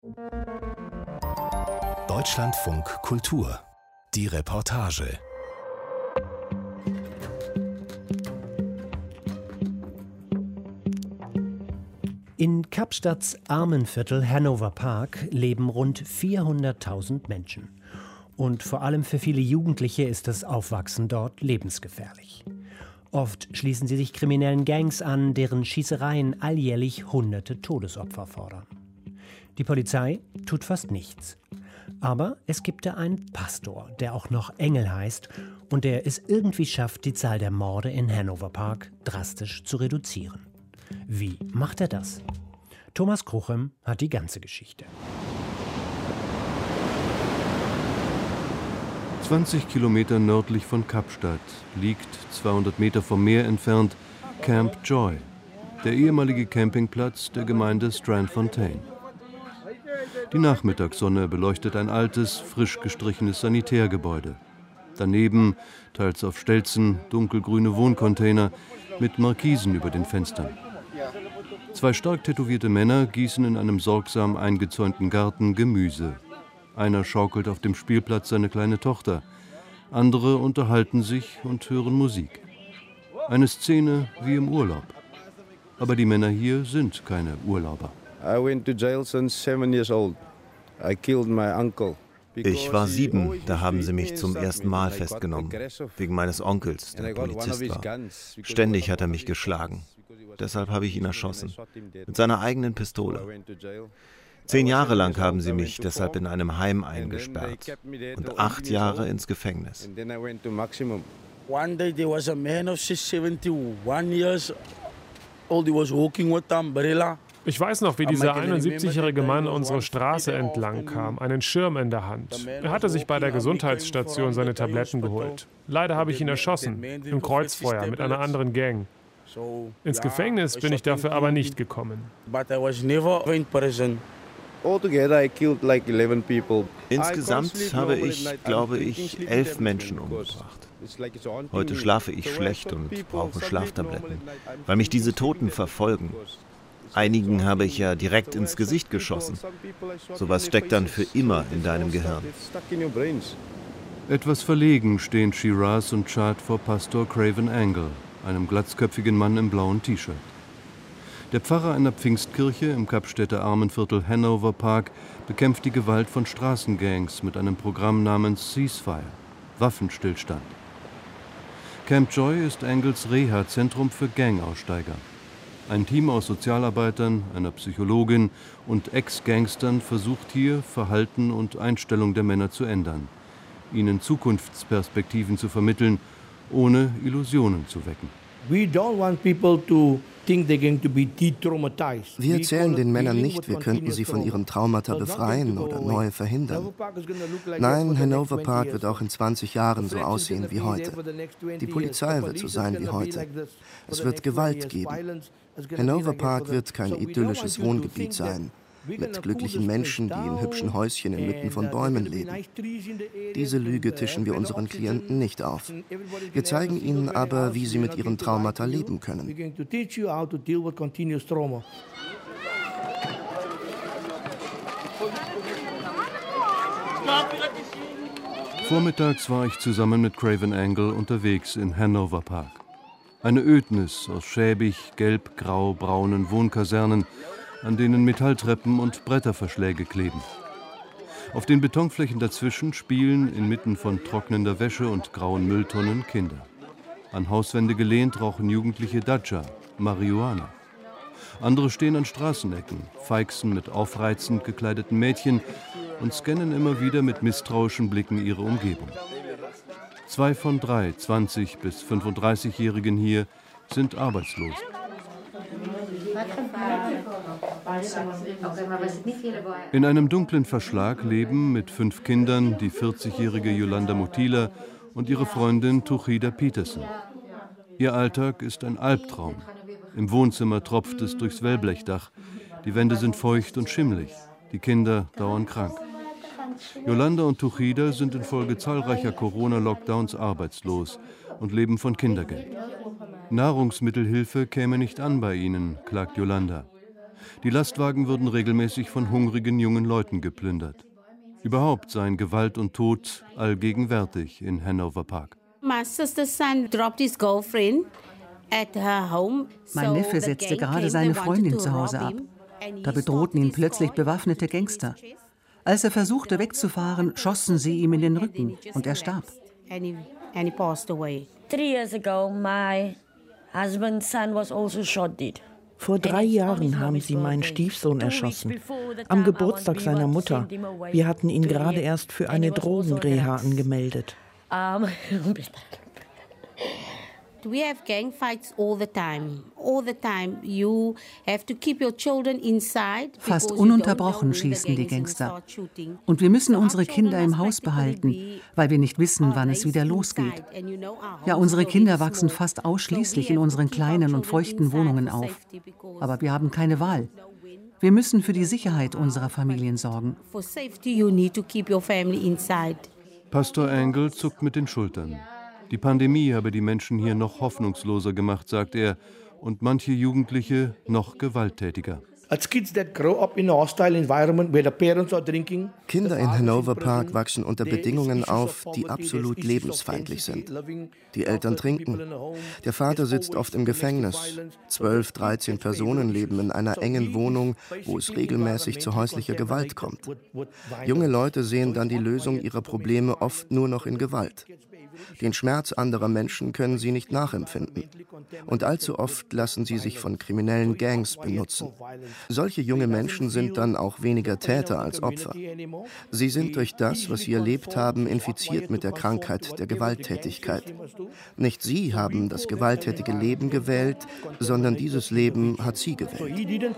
Deutschlandfunk Kultur. Die Reportage. In Kapstadts Armenviertel Hanover Park leben rund 400.000 Menschen. Und vor allem für viele Jugendliche ist das Aufwachsen dort lebensgefährlich. Oft schließen sie sich kriminellen Gangs an, deren Schießereien alljährlich hunderte Todesopfer fordern. Die Polizei tut fast nichts. Aber es gibt da einen Pastor, der auch noch Engel heißt und der es irgendwie schafft, die Zahl der Morde in Hanover Park drastisch zu reduzieren. Wie macht er das? Thomas Kruchem hat die ganze Geschichte. 20 Kilometer nördlich von Kapstadt liegt, 200 Meter vom Meer entfernt, Camp Joy, der ehemalige Campingplatz der Gemeinde Strandfontein. Die Nachmittagssonne beleuchtet ein altes, frisch gestrichenes Sanitärgebäude. Daneben, teils auf Stelzen, dunkelgrüne Wohncontainer mit Markisen über den Fenstern. Zwei stark tätowierte Männer gießen in einem sorgsam eingezäunten Garten Gemüse. Einer schaukelt auf dem Spielplatz seine kleine Tochter. Andere unterhalten sich und hören Musik. Eine Szene wie im Urlaub. Aber die Männer hier sind keine Urlauber. Ich war 7, da haben sie mich zum ersten Mal festgenommen, wegen meines Onkels, der Polizist war. Ständig hat er mich geschlagen. Deshalb habe ich ihn erschossen, mit seiner eigenen Pistole. 10 Jahre lang haben sie mich deshalb in einem Heim eingesperrt und 8 Jahre ins Gefängnis. One day there was a man of 71 years old. He was walking with umbrella. Ich weiß noch, wie dieser 71-jährige Mann unsere Straße entlang kam, einen Schirm in der Hand. Er hatte sich bei der Gesundheitsstation seine Tabletten geholt. Leider habe ich ihn erschossen, im Kreuzfeuer mit einer anderen Gang. Ins Gefängnis bin ich dafür aber nicht gekommen. Insgesamt habe ich, glaube ich, 11 Menschen umgebracht. Heute schlafe ich schlecht und brauche Schlaftabletten, weil mich diese Toten verfolgen. Einigen habe ich ja direkt ins Gesicht geschossen. Sowas steckt dann für immer in deinem Gehirn. Etwas verlegen stehen Shiraz und Chad vor Pastor Craven Angle, einem glatzköpfigen Mann im blauen T-Shirt. Der Pfarrer einer Pfingstkirche im Kapstädter Armenviertel Hanover Park bekämpft die Gewalt von Straßengangs mit einem Programm namens Ceasefire, Waffenstillstand. Camp Joy ist Angles Reha-Zentrum für Gangaussteiger. Ein Team aus Sozialarbeitern, einer Psychologin und Ex-Gangstern versucht hier, Verhalten und Einstellung der Männer zu ändern, ihnen Zukunftsperspektiven zu vermitteln, ohne Illusionen zu wecken. Wir erzählen den Männern nicht, wir könnten sie von ihren Traumata befreien oder neue verhindern. Nein, Hanover Park wird auch in 20 Jahren so aussehen wie heute. Die Polizei wird so sein wie heute. Es wird Gewalt geben. Hanover Park wird kein idyllisches Wohngebiet sein, mit glücklichen Menschen, die in hübschen Häuschen inmitten von Bäumen leben. Diese Lüge tischen wir unseren Klienten nicht auf. Wir zeigen ihnen aber, wie sie mit ihren Traumata leben können. Vormittags war ich zusammen mit Craven Angle unterwegs in Hanover Park. Eine Ödnis aus schäbig, gelb-grau-braunen Wohnkasernen, an denen Metalltreppen und Bretterverschläge kleben. Auf den Betonflächen dazwischen spielen inmitten von trocknender Wäsche und grauen Mülltonnen Kinder. An Hauswände gelehnt rauchen Jugendliche Dadscha, Marihuana. Andere stehen an Straßenecken, feixen mit aufreizend gekleideten Mädchen und scannen immer wieder mit misstrauischen Blicken ihre Umgebung. 2 von 3 20- bis 35-Jährigen hier sind arbeitslos. In einem dunklen Verschlag leben mit 5 Kindern die 40-jährige Yolanda Mutila und ihre Freundin Tuchida Peterson. Ihr Alltag ist ein Albtraum. Im Wohnzimmer tropft es durchs Wellblechdach. Die Wände sind feucht und schimmlig. Die Kinder dauern krank. Yolanda und Tuchida sind infolge zahlreicher Corona-Lockdowns arbeitslos und leben von Kindergeld. Nahrungsmittelhilfe käme nicht an bei ihnen, klagt Yolanda. Die Lastwagen würden regelmäßig von hungrigen jungen Leuten geplündert. Überhaupt seien Gewalt und Tod allgegenwärtig in Hanover Park. Mein Neffe setzte gerade seine Freundin zu Hause ab. Da bedrohten ihn plötzlich bewaffnete Gangster. Als er versuchte wegzufahren, schossen sie ihm in den Rücken und er starb. 3 years ago, my husband's son was also shot dead. Vor 3 Jahren haben sie meinen Stiefsohn erschossen, am Geburtstag seiner Mutter. Wir hatten ihn gerade erst für eine Drogenreha angemeldet. We have gang fights all the time. All the time. You have to keep your children inside. Fast ununterbrochen schießen die Gangster. Und wir müssen unsere Kinder im Haus behalten, weil wir nicht wissen, wann es wieder losgeht. Ja, unsere Kinder wachsen fast ausschließlich in unseren kleinen und feuchten Wohnungen auf. Aber wir haben keine Wahl. Wir müssen für die Sicherheit unserer Familien sorgen. For safety, you need to keep your family inside. Pastor Angle zuckt mit den Schultern. Die Pandemie habe die Menschen hier noch hoffnungsloser gemacht, sagt er, und manche Jugendliche noch gewalttätiger. Kinder in Hanover Park wachsen unter Bedingungen auf, die absolut lebensfeindlich sind. Die Eltern trinken. Der Vater sitzt oft im Gefängnis. 12, 13 Personen leben in einer engen Wohnung, wo es regelmäßig zu häuslicher Gewalt kommt. Junge Leute sehen dann die Lösung ihrer Probleme oft nur noch in Gewalt. Den Schmerz anderer Menschen können sie nicht nachempfinden. Und allzu oft lassen sie sich von kriminellen Gangs benutzen. Solche junge Menschen sind dann auch weniger Täter als Opfer. Sie sind durch das, was sie erlebt haben, infiziert mit der Krankheit der Gewalttätigkeit. Nicht sie haben das gewalttätige Leben gewählt, sondern dieses Leben hat sie gewählt.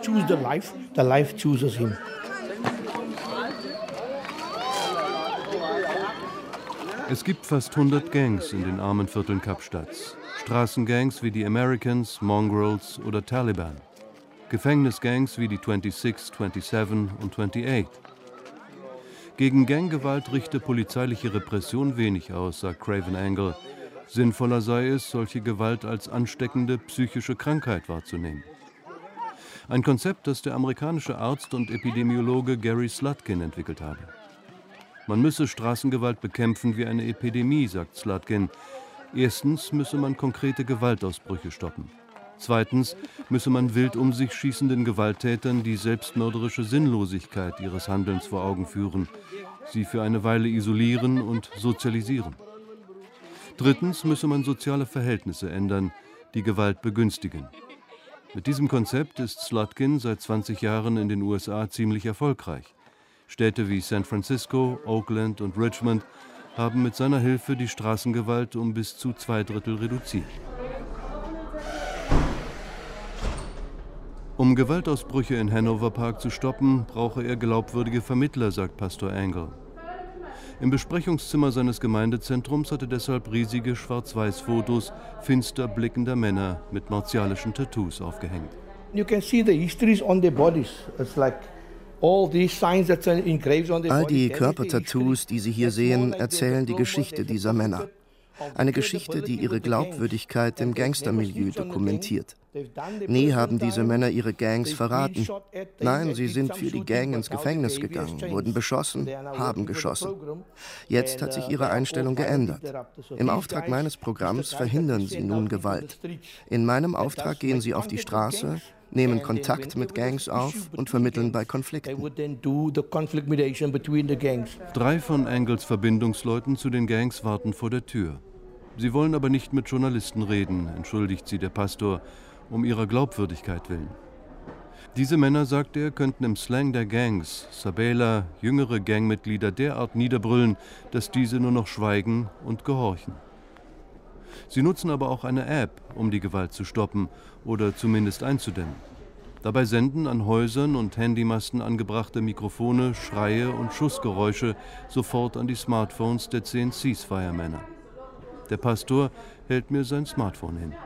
Es gibt fast 100 Gangs in den armen Vierteln Kapstadts. Straßengangs wie die Americans, Mongrels oder Taliban. Gefängnisgangs wie die 26, 27 und 28. Gegen Ganggewalt richte polizeiliche Repression wenig aus, sagt Craven Angle. Sinnvoller sei es, solche Gewalt als ansteckende psychische Krankheit wahrzunehmen. Ein Konzept, das der amerikanische Arzt und Epidemiologe Gary Slutkin entwickelt habe. Man müsse Straßengewalt bekämpfen wie eine Epidemie, sagt Slutkin. Erstens müsse man konkrete Gewaltausbrüche stoppen. Zweitens müsse man wild um sich schießenden Gewalttätern die selbstmörderische Sinnlosigkeit ihres Handelns vor Augen führen, sie für eine Weile isolieren und sozialisieren. Drittens müsse man soziale Verhältnisse ändern, die Gewalt begünstigen. Mit diesem Konzept ist Slutkin seit 20 Jahren in den USA ziemlich erfolgreich. Städte wie San Francisco, Oakland und Richmond haben mit seiner Hilfe die Straßengewalt um bis zu 2/3 reduziert. Um Gewaltausbrüche in Hanover Park zu stoppen, brauche er glaubwürdige Vermittler, sagt Pastor Angle. Im Besprechungszimmer seines Gemeindezentrums hat er deshalb riesige Schwarz-Weiß-Fotos finster blickender Männer mit martialischen Tattoos aufgehängt. You can see the histories on their bodies. It's like all these signs that are engraved on their bodies. All die Körpertattoos, die Sie hier sehen, erzählen die Geschichte dieser Männer. Eine Geschichte, die ihre Glaubwürdigkeit im Gangstermilieu dokumentiert. Nie haben diese Männer ihre Gangs verraten. Nein, sie sind für die Gang ins Gefängnis gegangen, wurden beschossen, haben geschossen. Jetzt hat sich ihre Einstellung geändert. Im Auftrag meines Programms verhindern sie nun Gewalt. In meinem Auftrag gehen sie auf die Straße, nehmen Kontakt mit Gangs auf und vermitteln bei Konflikten. 3 von Angles Verbindungsleuten zu den Gangs warten vor der Tür. Sie wollen aber nicht mit Journalisten reden, entschuldigt sie der Pastor, um ihrer Glaubwürdigkeit willen. Diese Männer, sagt er, könnten im Slang der Gangs, Sabela, jüngere Gangmitglieder derart niederbrüllen, dass diese nur noch schweigen und gehorchen. Sie nutzen aber auch eine App, um die Gewalt zu stoppen oder zumindest einzudämmen. Dabei senden an Häusern und Handymasten angebrachte Mikrofone Schreie und Schussgeräusche sofort an die Smartphones der 10 Ceasefire-Männer. Der Pastor hält mir sein Smartphone hin.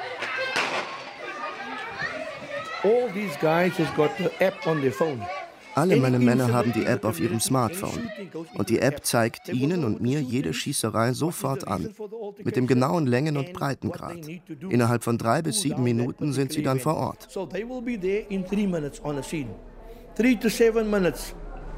All these guys has got the app on their phone. Alle meine Männer haben die App auf ihrem Smartphone. Und die App zeigt Ihnen und mir jede Schießerei sofort an. Mit dem genauen Längen- und Breitengrad. Innerhalb von 3 bis 7 Minuten sind sie dann vor Ort. 3 to 7 minutes.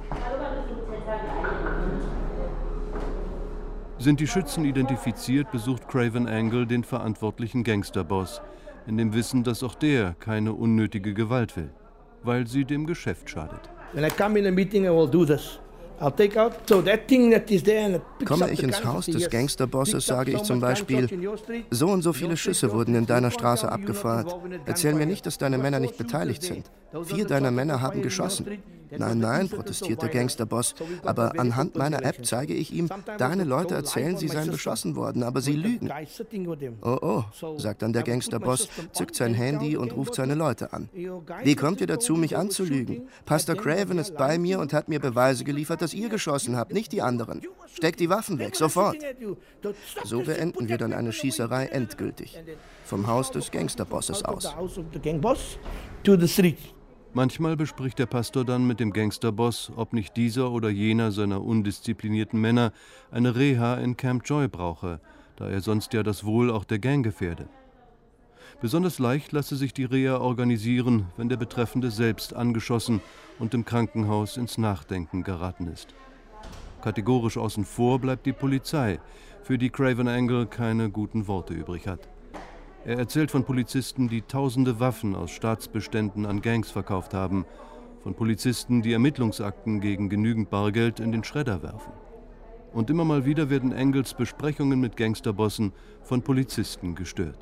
Sind die Schützen identifiziert, besucht Craven Angle den verantwortlichen Gangsterboss, in dem Wissen, dass auch der keine unnötige Gewalt will, weil sie dem Geschäft schadet. When I come in a meeting, I will do this. I'll take out that thing that is there and it picks up Komme the ich ins gun. Haus des Gangsterbosses, sage ich zum Beispiel, so und so viele Schüsse wurden in deiner Straße abgefeuert. Erzähl mir nicht, dass deine Männer nicht beteiligt sind. 4 deiner Männer haben geschossen. Nein, nein, protestiert der Gangsterboss, aber anhand meiner App zeige ich ihm, deine Leute erzählen, sie seien beschossen worden, aber sie lügen. Oh, oh, sagt dann der Gangsterboss, zückt sein Handy und ruft seine Leute an. Wie kommt ihr dazu, mich anzulügen? Pastor Craven ist bei mir und hat mir Beweise geliefert, dass ihr geschossen habt, nicht die anderen. Steckt die Waffen weg, sofort. So beenden wir dann eine Schießerei endgültig. Vom Haus des Gangsterbosses aus. Manchmal bespricht der Pastor dann mit dem Gangsterboss, ob nicht dieser oder jener seiner undisziplinierten Männer eine Reha in Camp Joy brauche, da er sonst ja das Wohl auch der Gang gefährde. Besonders leicht lasse sich die Reha organisieren, wenn der Betreffende selbst angeschossen und im Krankenhaus ins Nachdenken geraten ist. Kategorisch außen vor bleibt die Polizei, für die Craven Angle keine guten Worte übrig hat. Er erzählt von Polizisten, die tausende Waffen aus Staatsbeständen an Gangs verkauft haben, von Polizisten, die Ermittlungsakten gegen genügend Bargeld in den Schredder werfen. Und immer mal wieder werden Angles Besprechungen mit Gangsterbossen von Polizisten gestört.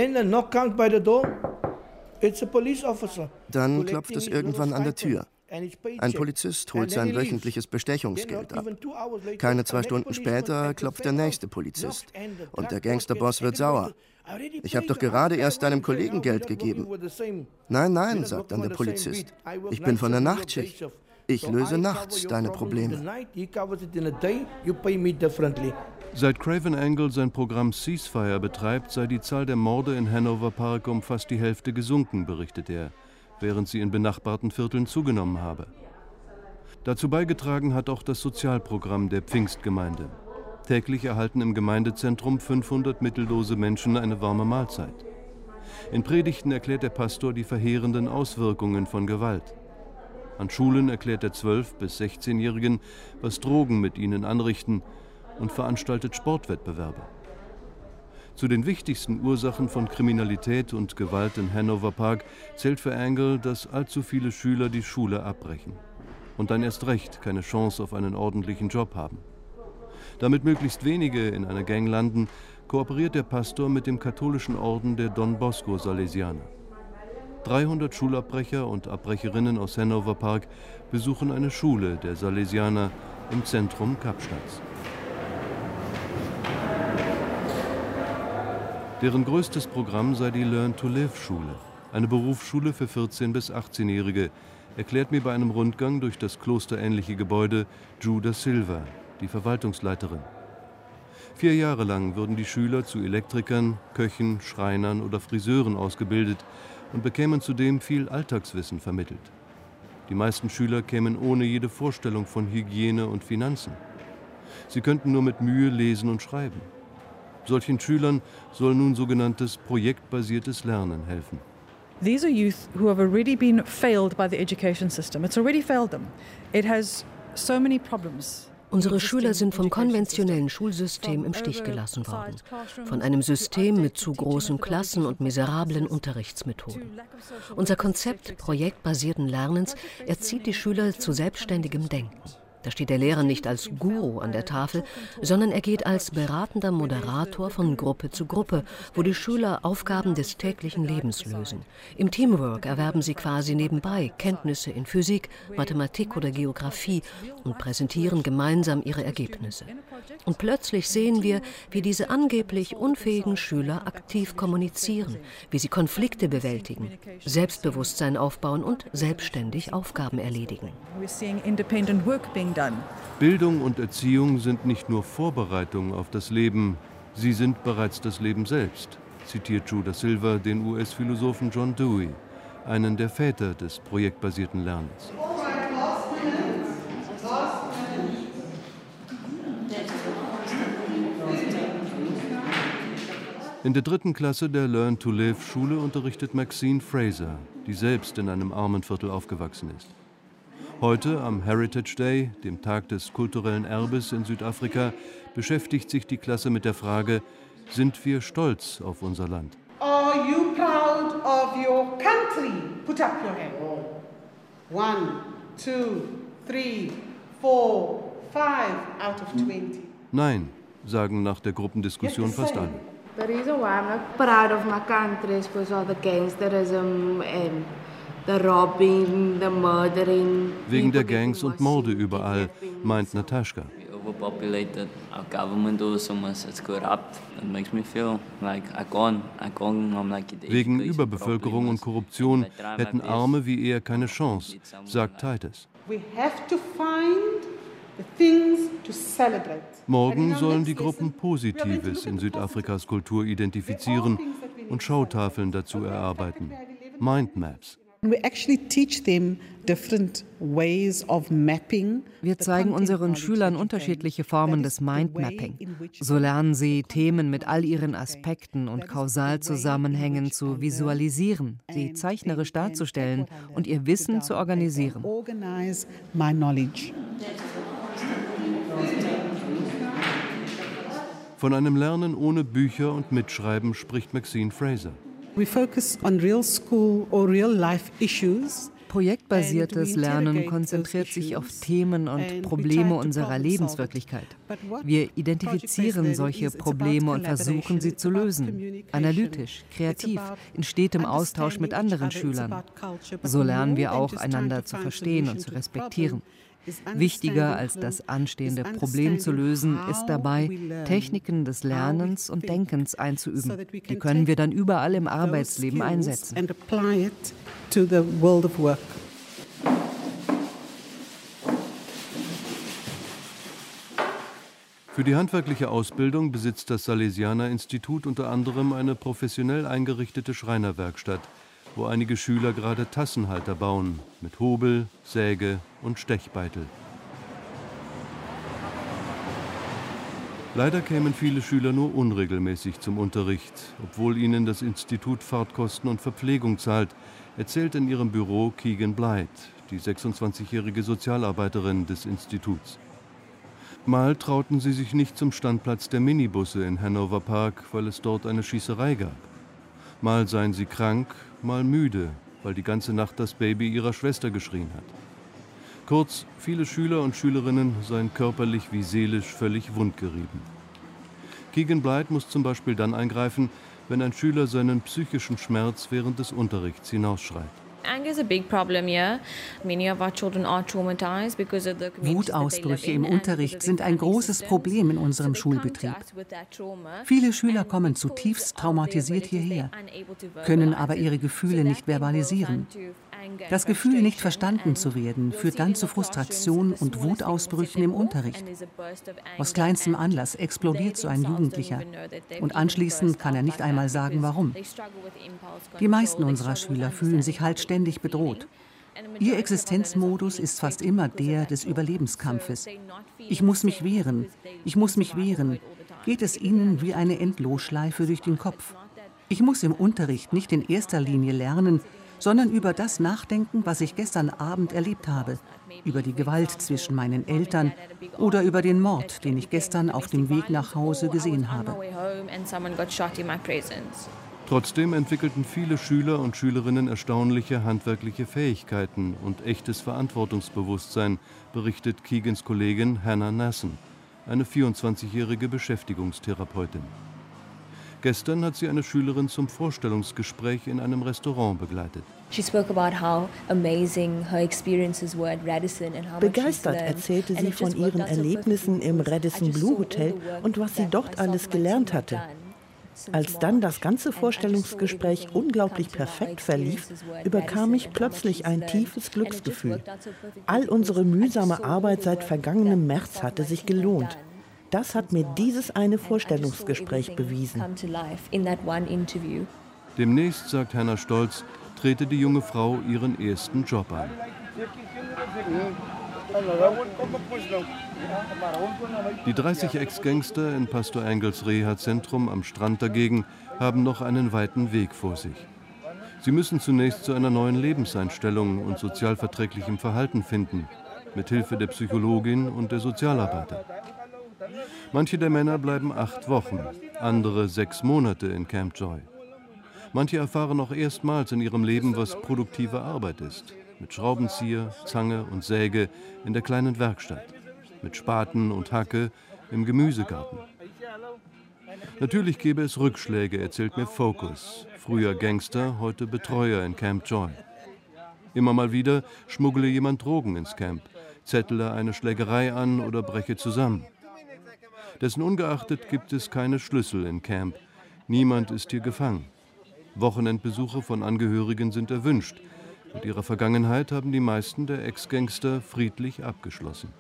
Dann klopft es irgendwann an der Tür. Ein Polizist holt sein wöchentliches Bestechungsgeld ab. Keine 2 Stunden später klopft der nächste Polizist. Und der Gangsterboss wird sauer. Ich habe doch gerade erst deinem Kollegen Geld gegeben. Nein, nein, sagt dann der Polizist. Ich bin von der Nachtschicht. Ich löse nachts deine Probleme. Seit Craven Angle sein Programm Ceasefire betreibt, sei die Zahl der Morde in Hanover Park um fast die Hälfte gesunken, berichtet er, während sie in benachbarten Vierteln zugenommen habe. Dazu beigetragen hat auch das Sozialprogramm der Pfingstgemeinde. Täglich erhalten im Gemeindezentrum 500 mittellose Menschen eine warme Mahlzeit. In Predigten erklärt der Pastor die verheerenden Auswirkungen von Gewalt. An Schulen erklärt der 12- bis 16-Jährigen, was Drogen mit ihnen anrichten, und veranstaltet Sportwettbewerbe. Zu den wichtigsten Ursachen von Kriminalität und Gewalt in Hanover Park zählt für Angle, dass allzu viele Schüler die Schule abbrechen und dann erst recht keine Chance auf einen ordentlichen Job haben. Damit möglichst wenige in einer Gang landen, kooperiert der Pastor mit dem katholischen Orden der Don Bosco Salesianer. 300 Schulabbrecher und Abbrecherinnen aus Hanover Park besuchen eine Schule der Salesianer im Zentrum Kapstadts. Deren größtes Programm sei die Learn-to-Live-Schule, eine Berufsschule für 14- bis 18-Jährige, erklärt mir bei einem Rundgang durch das klosterähnliche Gebäude Ju da Silva, die Verwaltungsleiterin. 4 Jahre lang würden die Schüler zu Elektrikern, Köchen, Schreinern oder Friseuren ausgebildet und bekämen zudem viel Alltagswissen vermittelt. Die meisten Schüler kämen ohne jede Vorstellung von Hygiene und Finanzen. Sie könnten nur mit Mühe lesen und schreiben. Solchen Schülern soll nun sogenanntes projektbasiertes Lernen helfen. These are youth who have already been failed by the education system. It's already failed them. It has so many problems. Unsere Schüler sind vom konventionellen Schulsystem im Stich gelassen worden. Von einem System mit zu großen Klassen und miserablen Unterrichtsmethoden. Unser Konzept projektbasierten Lernens erzieht die Schüler zu selbstständigem Denken. Da steht der Lehrer nicht als Guru an der Tafel, sondern er geht als beratender Moderator von Gruppe zu Gruppe, wo die Schüler Aufgaben des täglichen Lebens lösen. Im Teamwork erwerben sie quasi nebenbei Kenntnisse in Physik, Mathematik oder Geografie und präsentieren gemeinsam ihre Ergebnisse. Und plötzlich sehen wir, wie diese angeblich unfähigen Schüler aktiv kommunizieren, wie sie Konflikte bewältigen, Selbstbewusstsein aufbauen und selbstständig Aufgaben erledigen. Bildung und Erziehung sind nicht nur Vorbereitung auf das Leben, sie sind bereits das Leben selbst, zitiert Ju da Silva den US-Philosophen John Dewey, einen der Väter des projektbasierten Lernens. In der 3. Klasse der Learn-to-Live-Schule unterrichtet Maxine Fraser, die selbst in einem Armenviertel aufgewachsen ist. Heute, am Heritage Day, dem Tag des kulturellen Erbes in Südafrika, beschäftigt sich die Klasse mit der Frage: Sind wir stolz auf unser Land? Are you proud of your country? Put up your hand. 1, 2, 3, 4, 5 out of 20. Nein, sagen nach der Gruppendiskussion fast alle. The reason why I'm not proud of my country is because of the gangsterism and the robbing, the murdering. Wegen der Gangs und Morde überall, meint Natascha. Overpopulated, our government also much it's corrupt. It makes me feel like I can't, I'm like Wegen Überbevölkerung und Korruption hätten Arme wie er keine Chance, sagt Titus. We have to find the things to celebrate. Morgen sollen die Gruppen Positives in Südafrikas Kultur identifizieren und Schautafeln dazu erarbeiten. Mindmaps. Wir zeigen unseren Schülern unterschiedliche Formen des Mindmapping. So lernen sie, Themen mit all ihren Aspekten und Kausalzusammenhängen zu visualisieren, sie zeichnerisch darzustellen und ihr Wissen zu organisieren. Von einem Lernen ohne Bücher und Mitschreiben spricht Maxine Fraser. Projektbasiertes Lernen konzentriert sich auf Themen und Probleme unserer Lebenswirklichkeit. Wir identifizieren solche Probleme und versuchen, sie zu lösen. Analytisch, kreativ, in stetem Austausch mit anderen Schülern. So lernen wir auch, einander zu verstehen und zu respektieren. Wichtiger als das anstehende Problem zu lösen, ist dabei, Techniken des Lernens und Denkens einzuüben. Die können wir dann überall im Arbeitsleben einsetzen. Für die handwerkliche Ausbildung besitzt das Salesianer-Institut unter anderem eine professionell eingerichtete Schreinerwerkstatt, wo einige Schüler gerade Tassenhalter bauen, mit Hobel, Säge und Stechbeitel. Leider kämen viele Schüler nur unregelmäßig zum Unterricht, obwohl ihnen das Institut Fahrtkosten und Verpflegung zahlt, erzählt in ihrem Büro Keegan Blythe, die 26-jährige Sozialarbeiterin des Instituts. Mal trauten sie sich nicht zum Standplatz der Minibusse in Hanover Park, weil es dort eine Schießerei gab. Mal seien sie krank, mal müde, weil die ganze Nacht das Baby ihrer Schwester geschrien hat. Kurz, viele Schüler und Schülerinnen seien körperlich wie seelisch völlig wundgerieben. Keegan Blythe muss zum Beispiel dann eingreifen, wenn ein Schüler seinen psychischen Schmerz während des Unterrichts hinausschreit. Wutausbrüche im Unterricht sind ein großes Problem in unserem Schulbetrieb. Viele Schüler kommen zutiefst traumatisiert hierher, können aber ihre Gefühle nicht verbalisieren. Das Gefühl, nicht verstanden zu werden, führt dann zu Frustration und Wutausbrüchen im Unterricht. Aus kleinstem Anlass explodiert so ein Jugendlicher und anschließend kann er nicht einmal sagen, warum. Die meisten unserer Schüler fühlen sich halt ständig bedroht. Ihr Existenzmodus ist fast immer der des Überlebenskampfes. Ich muss mich wehren, ich muss mich wehren. Geht es ihnen wie eine Endlosschleife durch den Kopf. Ich muss im Unterricht nicht in erster Linie lernen, sondern über das nachdenken, was ich gestern Abend erlebt habe, über die Gewalt zwischen meinen Eltern oder über den Mord, den ich gestern auf dem Weg nach Hause gesehen habe. Trotzdem entwickelten viele Schüler und Schülerinnen erstaunliche handwerkliche Fähigkeiten und echtes Verantwortungsbewusstsein, berichtet Keegans Kollegin Hannah Nasson, eine 24-jährige Beschäftigungstherapeutin. Gestern hat sie eine Schülerin zum Vorstellungsgespräch in einem Restaurant begleitet. Begeistert erzählte sie von ihren Erlebnissen im Radisson Blu Hotel und was sie dort alles gelernt hatte. Als dann das ganze Vorstellungsgespräch unglaublich perfekt verlief, überkam mich plötzlich ein tiefes Glücksgefühl. All unsere mühsame Arbeit seit vergangenem März hatte sich gelohnt. Das hat mir dieses eine Vorstellungsgespräch bewiesen. Demnächst, sagt Hannah stolz, trete die junge Frau ihren ersten Job an. Die 30 Ex-Gangster in Pastor Engels Reha-Zentrum am Strand dagegen haben noch einen weiten Weg vor sich. Sie müssen zunächst zu einer neuen Lebenseinstellung und sozialverträglichem Verhalten finden, mit Hilfe der Psychologin und der Sozialarbeiter. Manche der Männer bleiben 8 Wochen, andere 6 Monate in Camp Joy. Manche erfahren auch erstmals in ihrem Leben, was produktive Arbeit ist. Mit Schraubenzieher, Zange und Säge in der kleinen Werkstatt. Mit Spaten und Hacke im Gemüsegarten. Natürlich gäbe es Rückschläge, erzählt mir Focus. Früher Gangster, heute Betreuer in Camp Joy. Immer mal wieder schmuggle jemand Drogen ins Camp, zettle eine Schlägerei an oder breche zusammen. Dessen ungeachtet gibt es keine Schlüssel in Camp. Niemand ist hier gefangen. Wochenendbesuche von Angehörigen sind erwünscht. Mit ihrer Vergangenheit haben die meisten der Ex-Gangster friedlich abgeschlossen.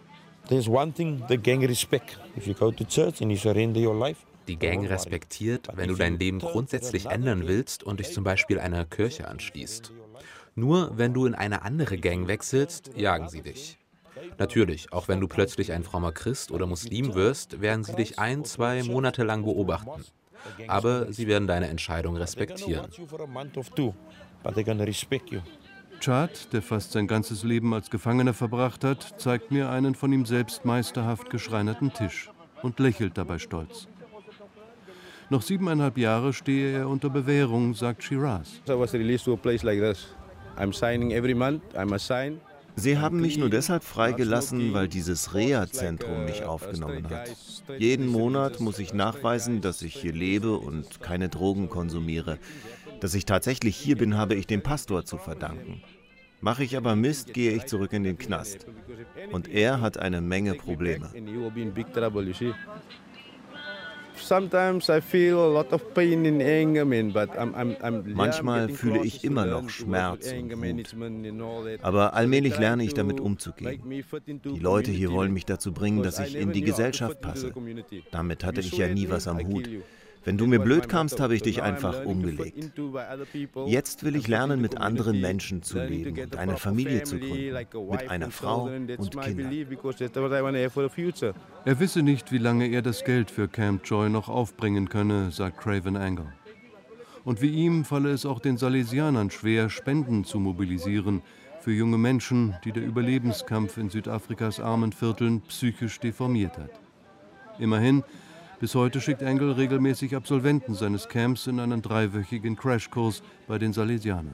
Die Gang respektiert, wenn du dein Leben grundsätzlich ändern willst und dich zum Beispiel einer Kirche anschließt. Nur wenn du in eine andere Gang wechselst, jagen sie dich. Natürlich, auch wenn du plötzlich ein frommer Christ oder Muslim wirst, werden sie dich 1-2 Monate lang beobachten. Aber sie werden deine Entscheidung respektieren. Chad, der fast sein ganzes Leben als Gefangener verbracht hat, zeigt mir einen von ihm selbst meisterhaft geschreinerten Tisch und lächelt dabei stolz. Noch 7,5 Jahre stehe er unter Bewährung, sagt Shiraz. Sie haben mich nur deshalb freigelassen, weil dieses Reha-Zentrum mich aufgenommen hat. Jeden Monat muss ich nachweisen, dass ich hier lebe und keine Drogen konsumiere. Dass ich tatsächlich hier bin, habe ich dem Pastor zu verdanken. Mache ich aber Mist, gehe ich zurück in den Knast. Und er hat eine Menge Probleme. Manchmal fühle ich immer noch Schmerz und Wut. Aber allmählich lerne ich damit umzugehen. Die Leute hier wollen mich dazu bringen, dass ich in die Gesellschaft passe. Damit hatte ich ja nie was am Hut. Wenn du mir blöd kamst, habe ich dich einfach umgelegt. Jetzt will ich lernen, mit anderen Menschen zu leben und eine Familie zu gründen, mit einer Frau und Kindern. Er wisse nicht, wie lange er das Geld für Camp Joy noch aufbringen könne, sagt Craven Angle. Und wie ihm falle es auch den Salesianern schwer, Spenden zu mobilisieren für junge Menschen, die der Überlebenskampf in Südafrikas armen Vierteln psychisch deformiert hat. Immerhin, bis heute schickt Angle regelmäßig Absolventen seines Camps in einen 3-wöchigen Crashkurs bei den Salesianern.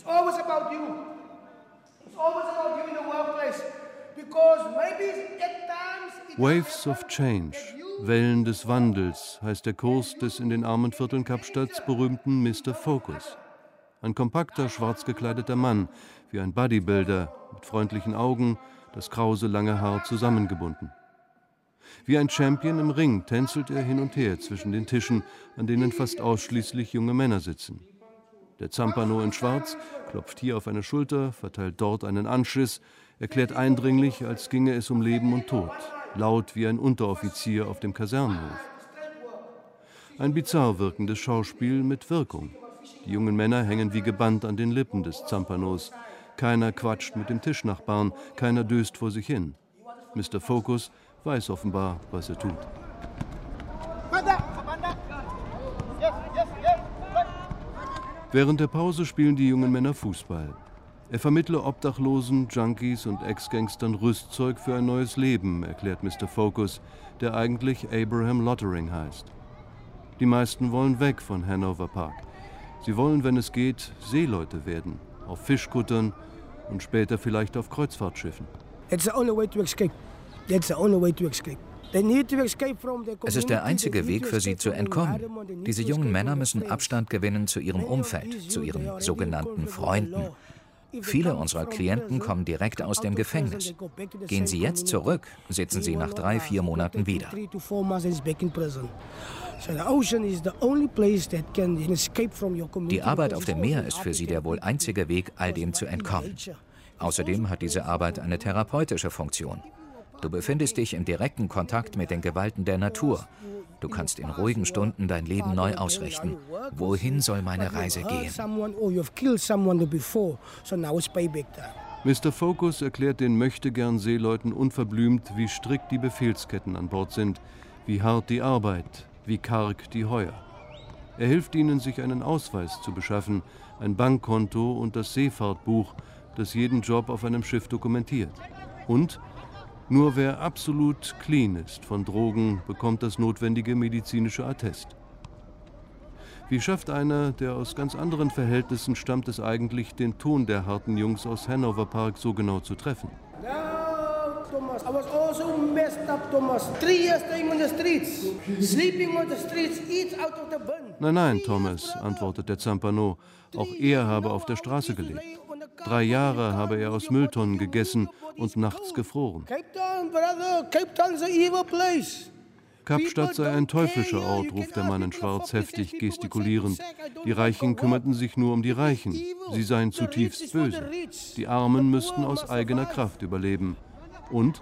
Waves of Change, Wellen des Wandels, heißt der Kurs des in den armen Vierteln Kapstadts berühmten Mr. Focus. Ein kompakter, schwarz gekleideter Mann, wie ein Bodybuilder, mit freundlichen Augen, das krause, lange Haar zusammengebunden. Wie ein Champion im Ring tänzelt er hin und her zwischen den Tischen, an denen fast ausschließlich junge Männer sitzen. Der Zampano in Schwarz klopft hier auf eine Schulter, verteilt dort einen Anschiss, erklärt eindringlich, als ginge es um Leben und Tod, laut wie ein Unteroffizier auf dem Kasernenhof. Ein bizarr wirkendes Schauspiel mit Wirkung. Die jungen Männer hängen wie gebannt an den Lippen des Zampanos. Keiner quatscht mit dem Tischnachbarn, keiner döst vor sich hin. Mr. Focus weiß offenbar, was er tut. Während der Pause spielen die jungen Männer Fußball. Er vermittle Obdachlosen, Junkies und Ex-Gangstern Rüstzeug für ein neues Leben, erklärt Mr. Focus, der eigentlich Abraham Lottering heißt. Die meisten wollen weg von Hanover Park. Sie wollen, wenn es geht, Seeleute werden, auf Fischkuttern und später vielleicht auf Kreuzfahrtschiffen. It's the only way to escape. That's the only way to escape. Es ist der einzige Weg für sie zu entkommen. Diese jungen Männer müssen Abstand gewinnen zu ihrem Umfeld, zu ihren sogenannten Freunden. Viele unserer Klienten kommen direkt aus dem Gefängnis. Gehen sie jetzt zurück, sitzen sie nach 3-4 Monaten wieder. Die Arbeit auf dem Meer ist für sie der wohl einzige Weg, all dem zu entkommen. Außerdem hat diese Arbeit eine therapeutische Funktion. Du befindest dich in direktem Kontakt mit den Gewalten der Natur. Du kannst in ruhigen Stunden dein Leben neu ausrichten. Wohin soll meine Reise gehen? Mr. Focus erklärt den Möchtegern-Seeleuten unverblümt, wie strikt die Befehlsketten an Bord sind, wie hart die Arbeit, wie karg die Heuer. Er hilft ihnen, sich einen Ausweis zu beschaffen, ein Bankkonto und das Seefahrtbuch, das jeden Job auf einem Schiff dokumentiert. Und nur wer absolut clean ist von Drogen, bekommt das notwendige medizinische Attest. Wie schafft einer, der aus ganz anderen Verhältnissen stammt, es eigentlich, den Ton der harten Jungs aus Hanover Park so genau zu treffen? Thomas, I was also messed up, Thomas. 3 years staying on the streets, sleeping on the streets, eat out of the bin. Nein, nein, Thomas, antwortet der Zampano, auch er habe auf der Straße gelebt. 3 Jahre habe er aus Mülltonnen gegessen und nachts gefroren. Cape Town, brother, Cape Town's an evil place. Kapstadt sei ein teuflischer Ort, ruft der Mann in Schwarz heftig gestikulierend. Die Reichen kümmerten sich nur um die Reichen. Sie seien zutiefst böse. Die Armen müssten aus eigener Kraft überleben. Und?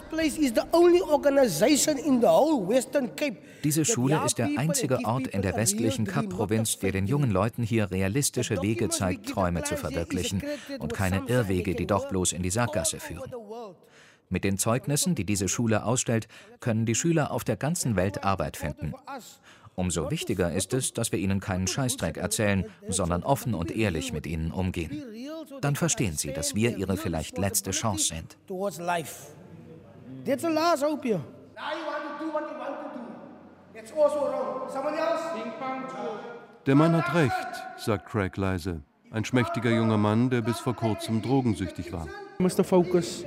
Diese Schule ist der einzige Ort in der westlichen Kap-Provinz, der den jungen Leuten hier realistische Wege zeigt, Träume zu verwirklichen und keine Irrwege, die doch bloß in die Sackgasse führen. Mit den Zeugnissen, die diese Schule ausstellt, können die Schüler auf der ganzen Welt Arbeit finden. Umso wichtiger ist es, dass wir ihnen keinen Scheißdreck erzählen, sondern offen und ehrlich mit ihnen umgehen. Dann verstehen sie, dass wir ihre vielleicht letzte Chance sind. Der Mann hat recht, sagt Craig leise. Ein schmächtiger junger Mann, der bis vor kurzem drogensüchtig war. Mr. Focus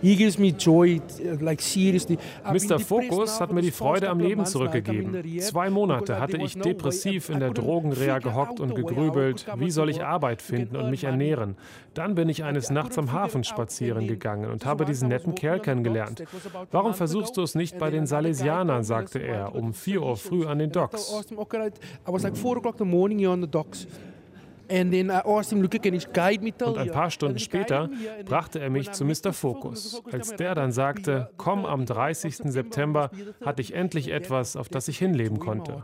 hat mir die Freude am Leben zurückgegeben. 2 Monate hatte ich depressiv in der Drogenreha gehockt und gegrübelt, wie soll ich Arbeit finden und mich ernähren. Dann bin ich eines Nachts am Hafen spazieren gegangen und habe diesen netten Kerl kennengelernt. Warum versuchst du es nicht bei den Salesianern, sagte er, um 4 Uhr früh an den Docks. Und ein paar Stunden später brachte er mich zu Mr. Focus. Als der dann sagte, komm am 30. September, hatte ich endlich etwas, auf das ich hinleben konnte.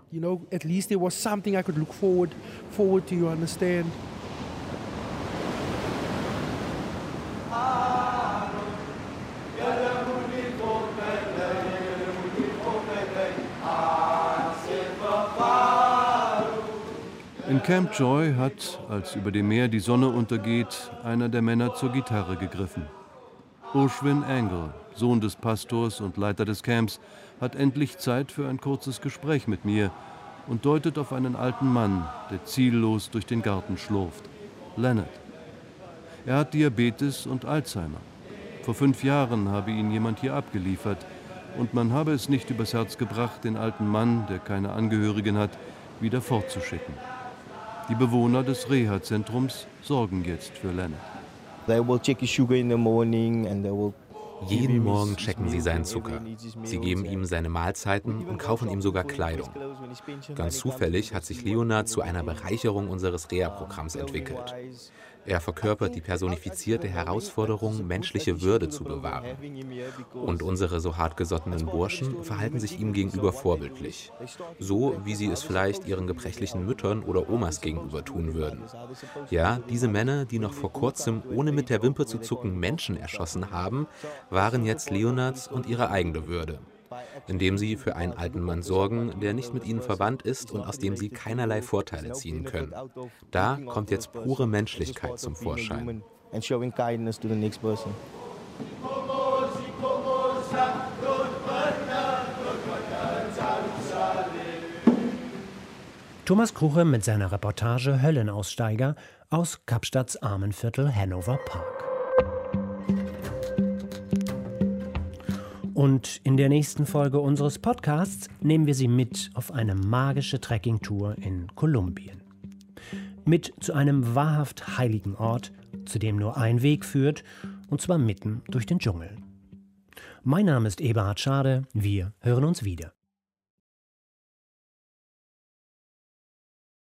In Camp Joy hat, als über dem Meer die Sonne untergeht, einer der Männer zur Gitarre gegriffen. Ushwin Angle, Sohn des Pastors und Leiter des Camps, hat endlich Zeit für ein kurzes Gespräch mit mir und deutet auf einen alten Mann, der ziellos durch den Garten schlurft. Leonard. Er hat Diabetes und Alzheimer. Vor 5 Jahren habe ihn jemand hier abgeliefert und man habe es nicht übers Herz gebracht, den alten Mann, der keine Angehörigen hat, wieder fortzuschicken. Die Bewohner des Reha-Zentrums sorgen jetzt für Leonard. Jeden Morgen checken sie seinen Zucker. Sie geben ihm seine Mahlzeiten und kaufen ihm sogar Kleidung. Ganz zufällig hat sich Leonard zu einer Bereicherung unseres Reha-Programms entwickelt. Er verkörpert die personifizierte Herausforderung, menschliche Würde zu bewahren. Und unsere so hartgesottenen Burschen verhalten sich ihm gegenüber vorbildlich. So, wie sie es vielleicht ihren gebrechlichen Müttern oder Omas gegenüber tun würden. Ja, diese Männer, die noch vor kurzem, ohne mit der Wimper zu zucken, Menschen erschossen haben, waren jetzt Leonards und ihre eigene Würde. Indem sie für einen alten Mann sorgen, der nicht mit ihnen verwandt ist und aus dem sie keinerlei Vorteile ziehen können. Da kommt jetzt pure Menschlichkeit zum Vorschein. Thomas Kruche mit seiner Reportage Höllenaussteiger aus Kapstadts Armenviertel Hanover Park. Und in der nächsten Folge unseres Podcasts nehmen wir Sie mit auf eine magische Trekkingtour in Kolumbien. Mit zu einem wahrhaft heiligen Ort, zu dem nur ein Weg führt, und zwar mitten durch den Dschungel. Mein Name ist Eberhard Schade, wir hören uns wieder.